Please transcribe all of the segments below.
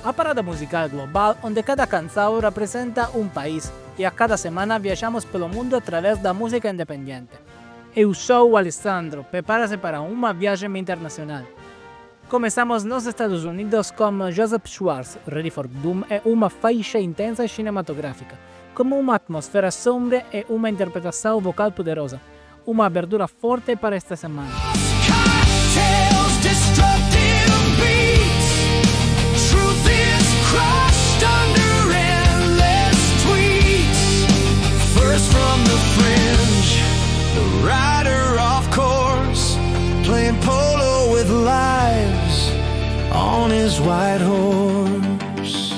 a parada musical global onde cada canção representa um país e a cada semana viajamos pelo mundo através da música independente. Eu sou o Alessandro, prepara-se para uma viagem internacional. Começamos nos Estados Unidos com Joseph Schwartz, Ready for Doom é uma faixa intensa cinematográfica, com uma atmosfera sombria e uma interpretação vocal poderosa. Uma abertura forte para esta semana. Cocktails, destructive beats. Truth is crushed under endless tweets. First from the fringe, the rider off course, playing polo with lives on his white horse.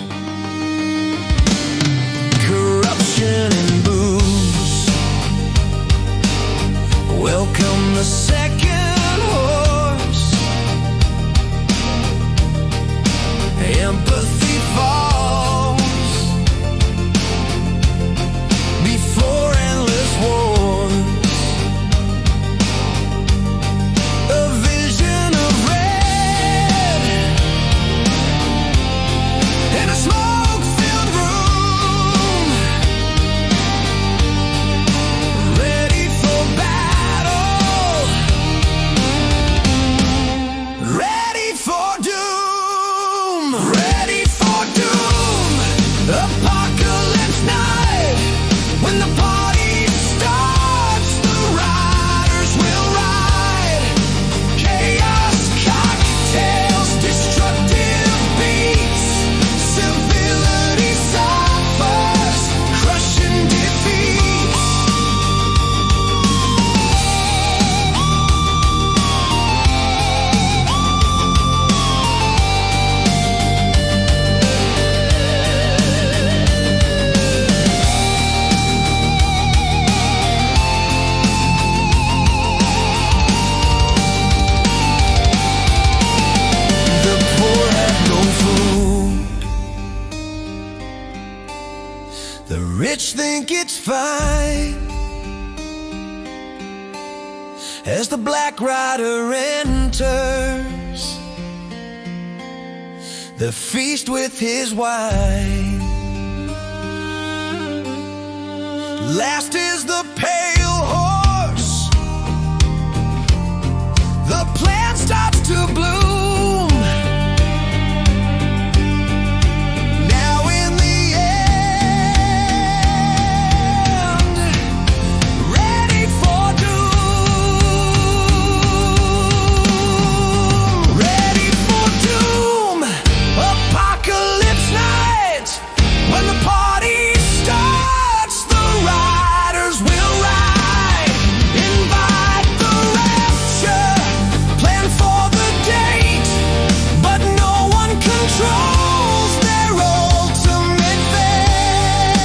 Corruption and booze. Welcome the second horse. Empathy falls before endless wars. A vision of red in a smoke-filled room, ready for battle, ready for doom, ready for doom. Apocalypse night, when the party starts, the riders will ride. Chaos, cocktails, destructive beats. Civility suffers, crushing defeats. The poor have no food. The rich think it's fine. As the black rider enters the feast with his wine. Last is the pale horse. The plant starts to bloom. Now in the end, ready for doom. Ready for doom. Apocalypse night, when the party starts, the riders will ride. Invite the rapture, plan for the date, but no one controls their ultimate fate.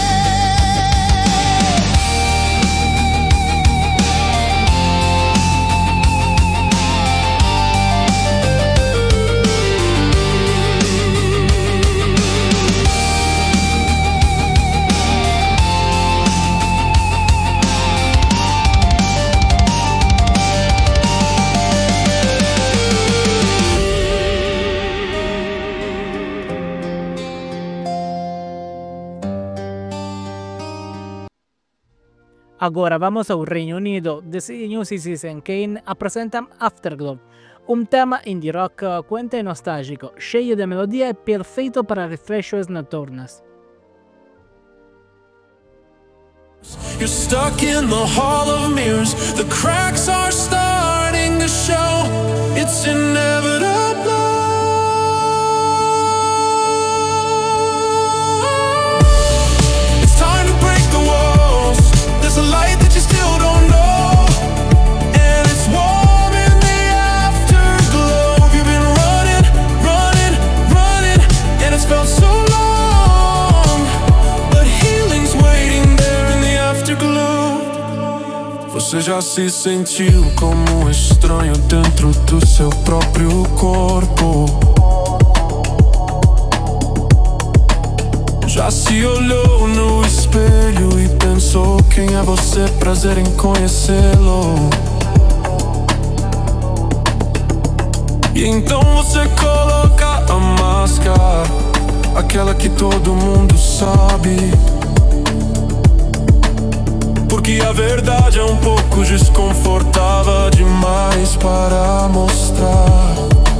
Agora vamos ao Reino Unido. The New Citizen Kane apresenta Afterglow, um tema indie rock quente e nostálgico, cheio de melodia e perfeito para refreshos noturnos. You're stuck in the hall of mirrors. The cracks are starting to show. It's inevitable. It's time to break the walls. There's a light that you still don't know, and it's warm in the afterglow. You've been running, running, running, and it's felt so long, but healing's waiting there in the afterglow. Você já se sentiu como um estranho dentro do seu próprio corpo? Já se olhou no espelho e pensou: quem é você? Prazer em conhecê-lo. E então você coloca a máscara aquela que todo mundo sabe. Porque a verdade é um pouco desconfortável demais para mostrar.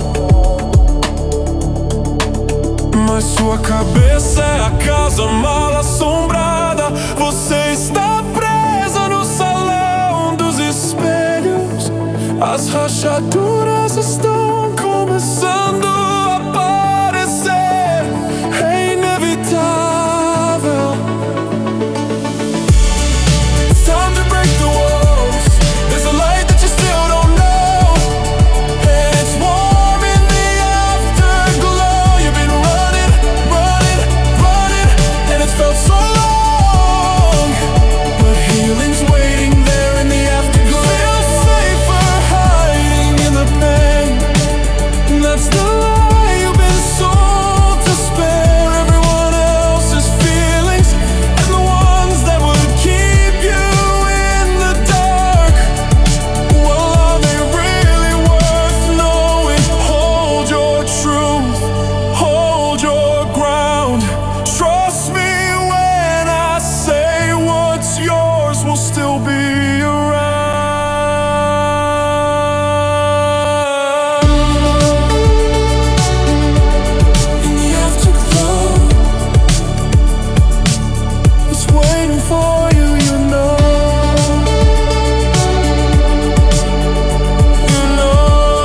Mas sua cabeça é a casa mal assombrada. Você está presa no salão dos espelhos. As rachaduras estão começando a aparecer. É inevitável. It's time to break the walls. There's a light that you still don't know, and it's warm in the afterglow. You've been running, running, running, and it's felt so long, but healing's waiting there in the afterglow. Feel safer hiding in the pain. That's the lie you've been sold to spare everyone else's feelings, and the ones that would keep you in the dark. Well, are they really worth knowing? Hold your truth, hold your ground. Trust me when I say what's yours will still be around. In the afterglow, it's waiting for you, you know. You know.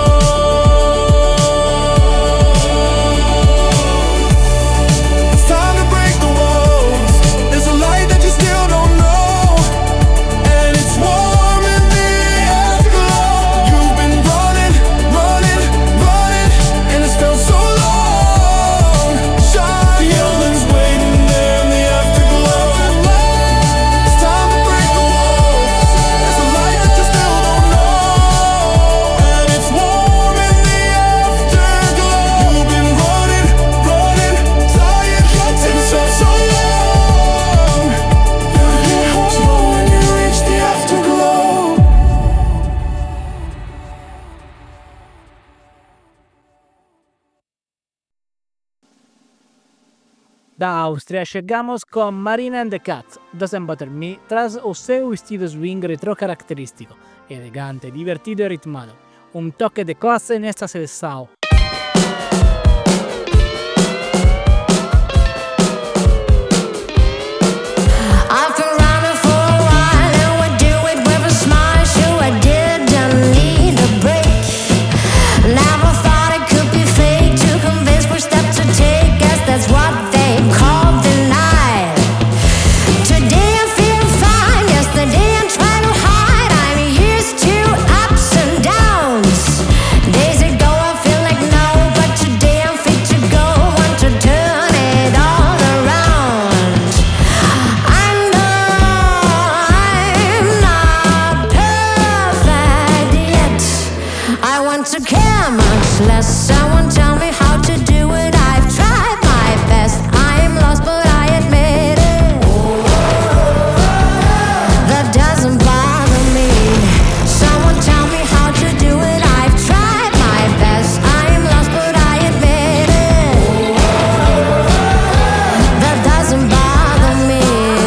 It's time to break the walls. There's a light that you still don't know, and it's warm in the afterglow. You've been running, running, running, and it's felt so long. Shine, healing's waiting there in the afterglow. It's time to break the walls. There's a light that you still don't know, and it's warm in the afterglow. You've been running, running, tired, and it's felt so long. So when you reach the afterglow. Da Austria llegamos con Marina and the Cats, Doesn't Bother Me, tras o seu estilo swing retro característico, elegante, divertido y ritmado. Un toque de clase en esta selección. I've been running for a while and would do it with a smile. Sure I didn't need a break. Never thought it could be fake to convince which step to take. Guess that's what they call denial. Today I feel fine. Yesterday I tried to hide. I'm used to ups and downs. Days ago I feel like no, but today I'm fit to go. Want to turn it all around. I know I'm not perfect yet. I want to care much less. Someone tell me how to do it. I've tried my best. I'm lost, but I admit it. That doesn't bother me. Someone tell me how to do it. I've tried my best. I'm lost, but I admit it. That doesn't bother me.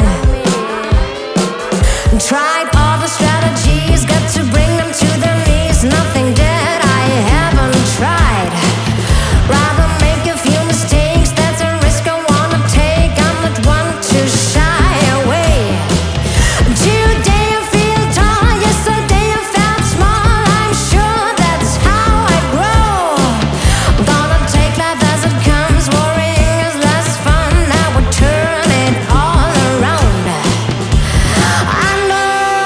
Tried all the strategies, got to bring them to their knees. Nothing that I haven't tried. Rather make a few mistakes, that's a risk I wanna take. I'm not one to shy away. Today I feel tall, yesterday I felt small. I'm sure that's how I grow. Gonna take life as it comes, worrying is less fun. I would turn it all around. I know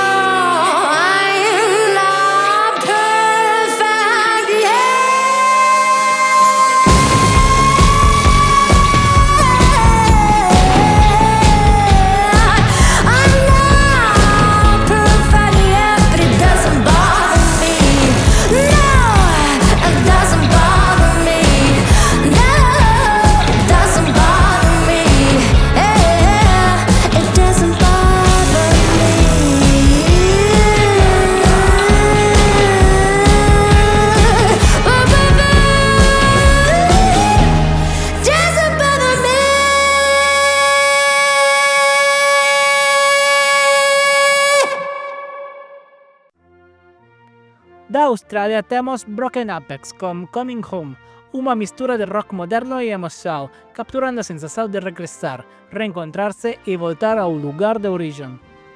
Da Australia tenemos Broken Apex con Coming Home, una mistura de rock moderno y emocional, capturando la sensación de regresar, reencontrarse y voltar a un lugar de origen.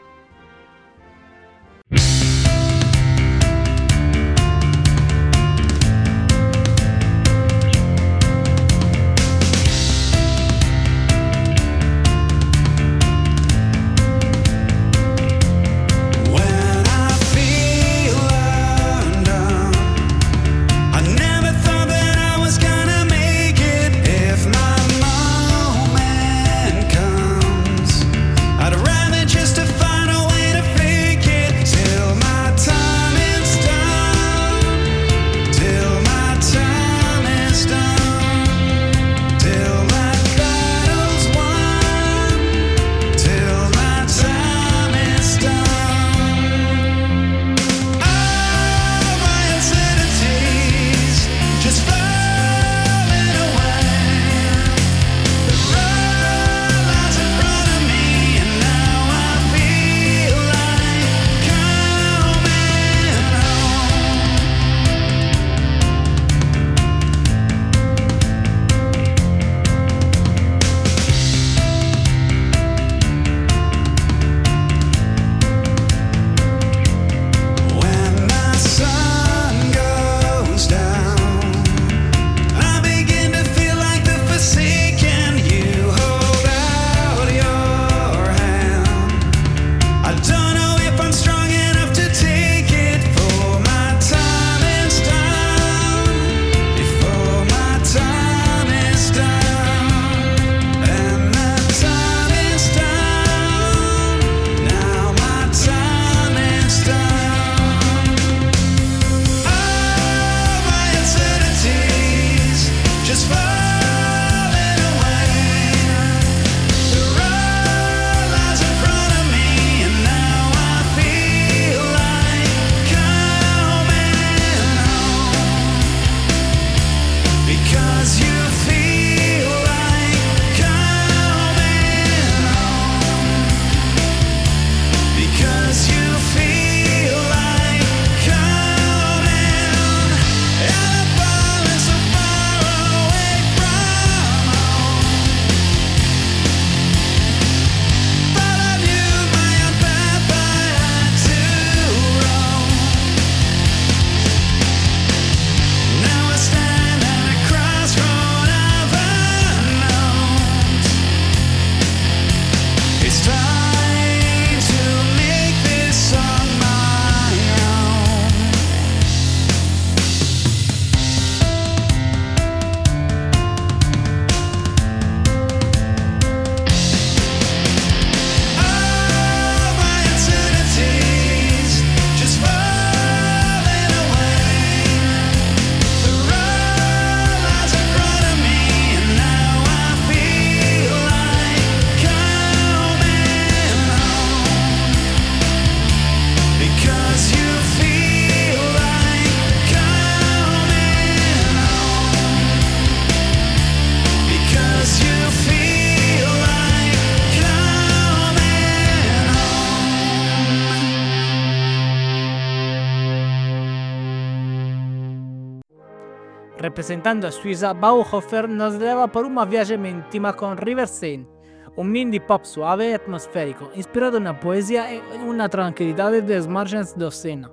Representando a Suiza, Bauhofer nos lleva por una viaje íntima con River Seine, un indie pop suave y atmosférico, inspirado en una poesía y una tranquilidad de los márgenes del Sena.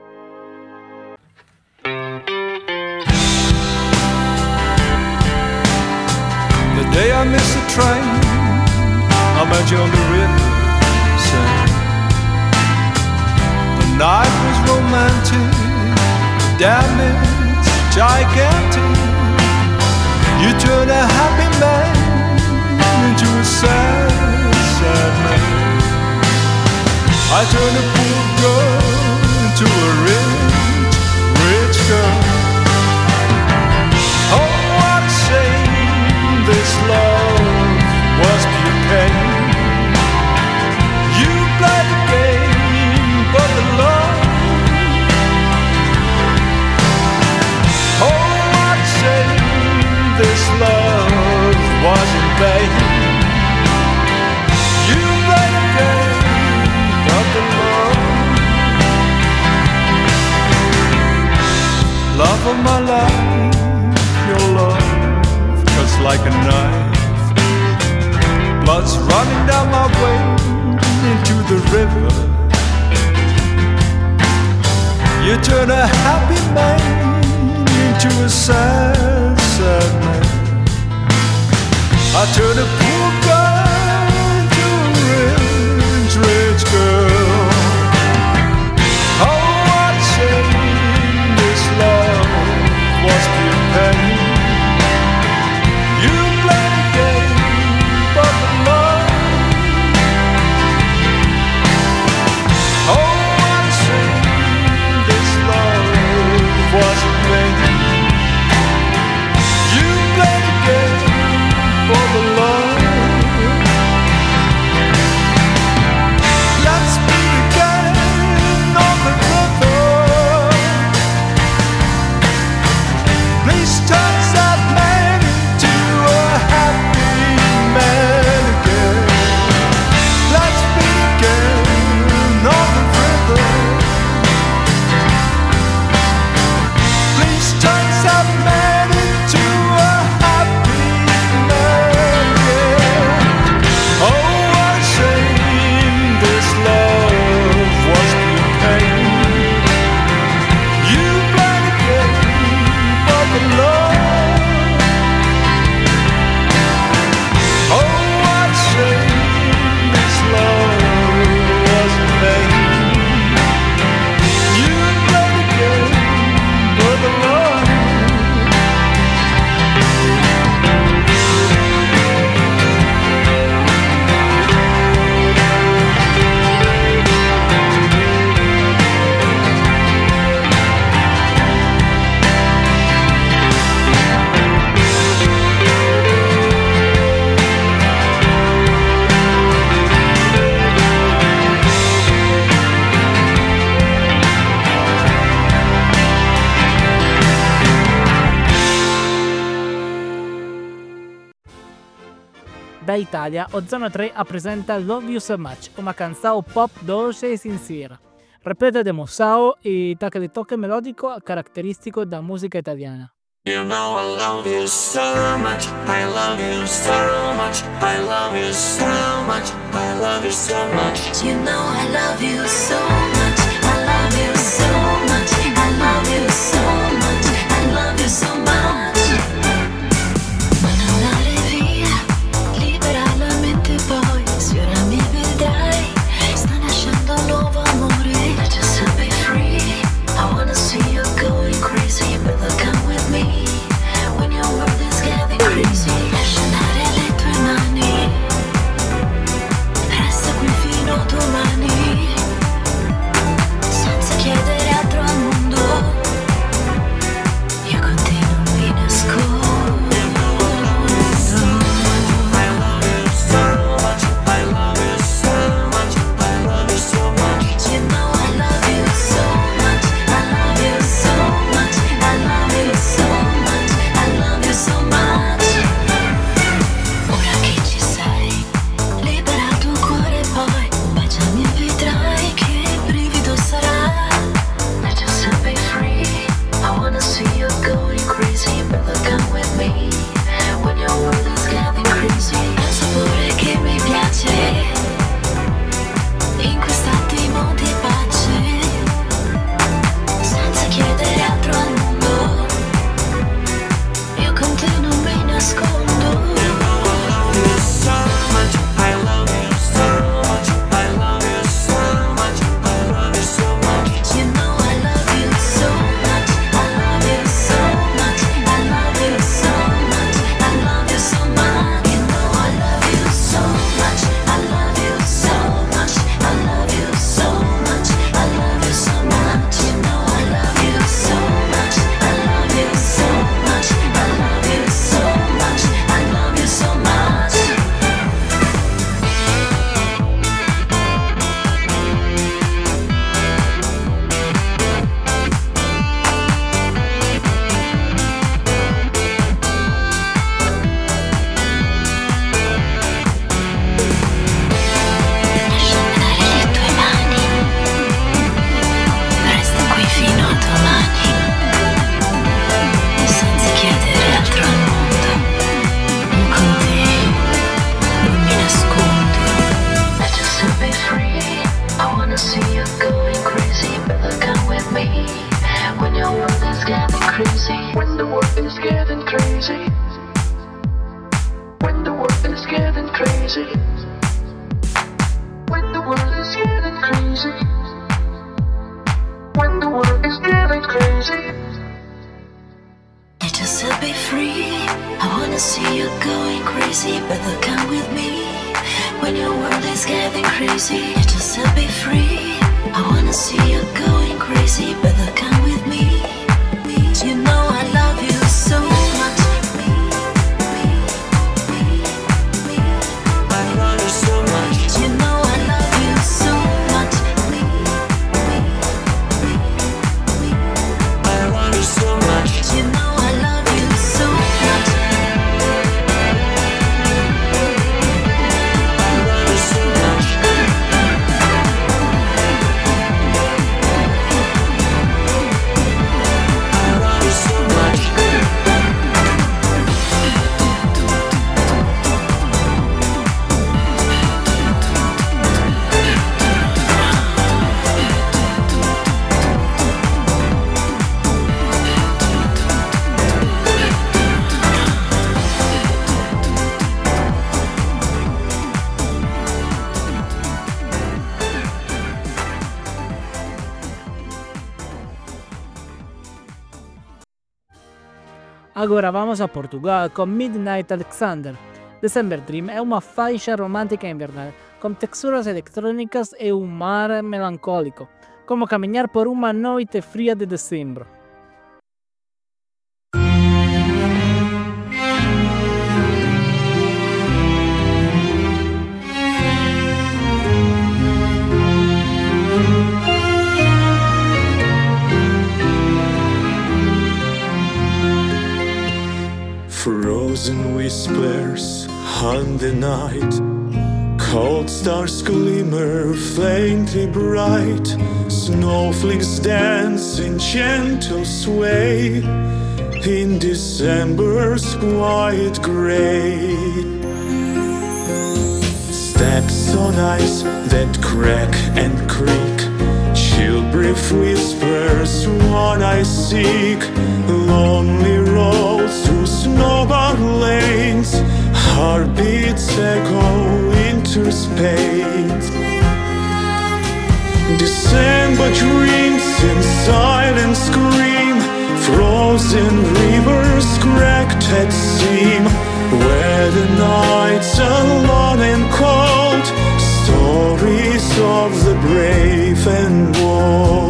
The day I missed the train, I met you on the river Seine. The night was romantic, the damage gigantic. You turned a happy man into a sad, sad man. I turned a poor girl into a rich, rich girl. Oh, what a shame, this love was pure pain. You played the game, but the love. Oh, what a shame, this love was in vain. You played the game, but the love. of my life, your love cuts like a knife. Blood's running down my way into the river. You turn a happy man into a sad, sad man. I turn a poor guy into a rich girl. Oh, I'd say this love was pure pain. You play the game, but the love. Oh, I'd say this love was a pain. You play the game, for the love. Let's meet again on the river. Please turn that man into a happy man again. Let's meet again on the river. Please turn that man into a happy man again. Oh, I say this love was pure pain. You play the game, but the love. Oh, I say this love was pain. You play the game, but the love. Da Italia, Ozono 3 presenta Love You So Much, una canzone pop dolce e sincera, repleta di emoção e di tocco melodico caratteristico da musica italiana. You know I love you so much, I love you so much, I love you so much, I love you so much. You know I love you so much, I love you so much, I love you so much, I love you so much. Ma non andare via, libera la mente poi, sfiora mi vedrai, sta nascendo un nuovo amore, just set me free. I wanna see you going crazy, you better come with me, when your world is getting crazy. Lasciare le tue mani, resta qui fino a domani. wanna see you going crazy, better come with me. When your world is getting crazy, just set me free. I wanna see you going crazy, better come with me. You know I love you so much. I love you so much. You know I love you so much. I love you so much. You know I love you so much. I love you so much. I love you so much. Agora vamos a Portugal con Midnight Alexander. December Dream è una faixa romantica invernale con texturas electrónicas e un mar melancólico, como caminar por una noite fría de diciembre. Frozen whispers on the night, cold stars glimmer faintly bright, snowflakes dance in gentle sway in December's quiet gray. Steps on ice that crack and creak, chill brief whispers what I seek, lonely roads through snowbound lanes, heartbeats echo into space. December dreams in silent scream, frozen rivers cracked at seam, where the nights are long and cold, stories of the brave and bold.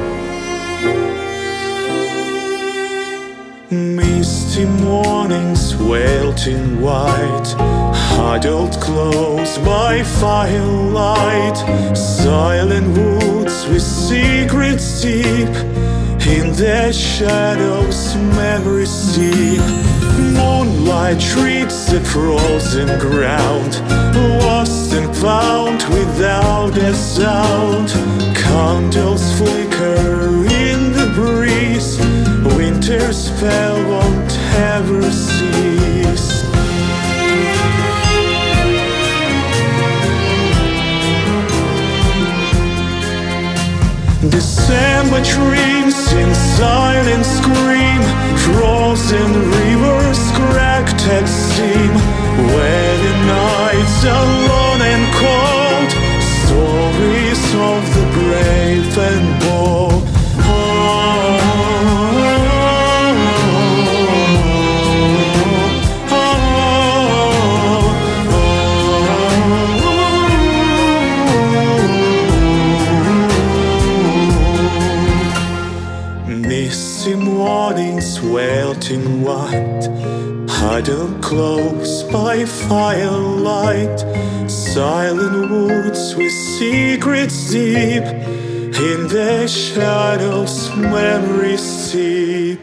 Misty mornings wailed in white, huddled close by firelight, silent woods with secrets deep, in their shadows memories deep. Moonlight treats the frozen ground, lost and found without a sound. Candles flicker in the breeze, winter's spell won't ever cease. December dreams in silent scream, frozen rivers cracked at seam, where the nights are long and cold, stories of the brave and bold. Misty mornings wailed in white, huddled close by firelight, silent woods with secrets deep, in their shadows memories sleep.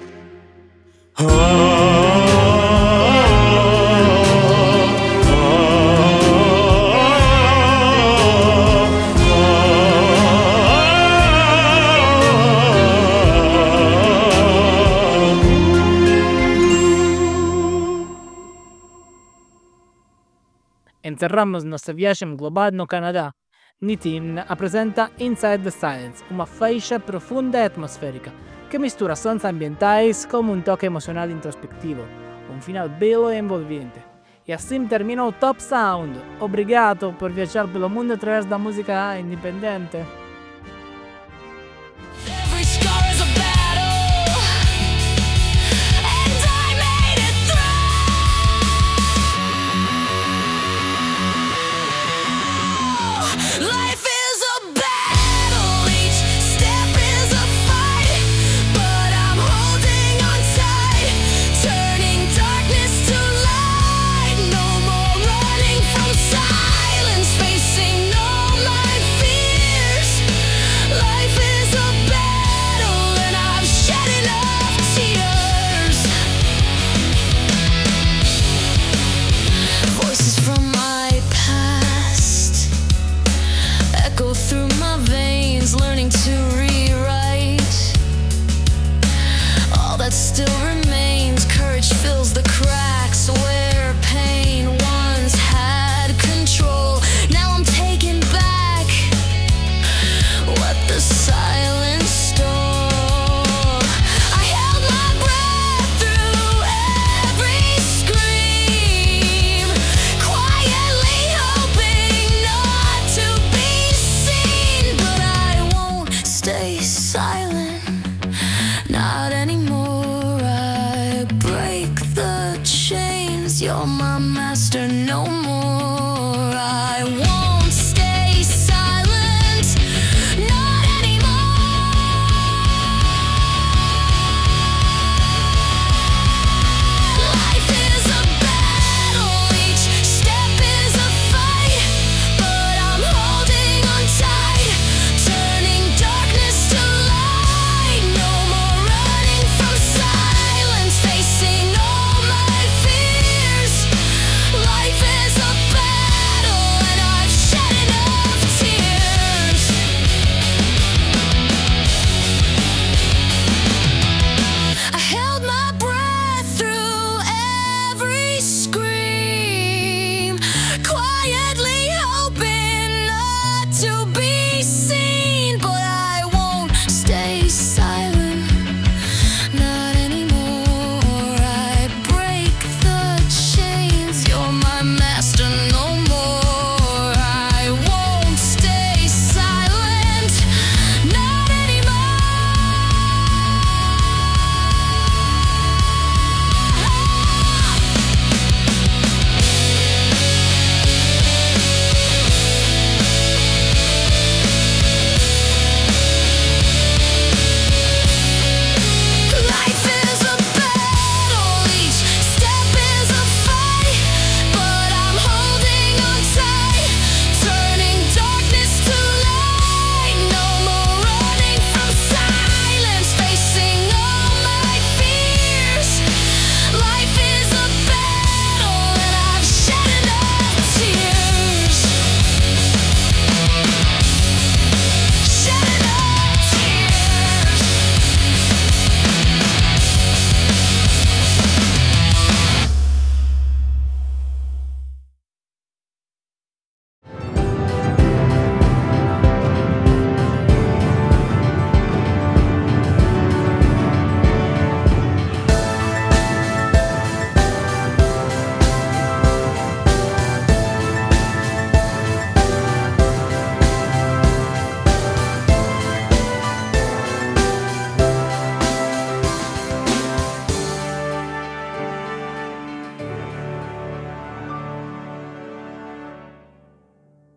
Encerramos nostra viagem global no Canadá. Nitin apresenta Inside the Silence, uma faixa profunda e atmosférica, que mistura sons ambientais com um toque emocional introspectivo, um final belo e envolvente. E assim termina o Top Sound. Obrigado por viajar pelo mundo através da música independente. Every scar is a battle, and I made it through. trying to rewrite all that still remains. Courage fills the cracks where pain once had control. Now I'm taking back what the silence stole. I held my breath through every scream, quietly hoping not to be seen, but I won't stay silent.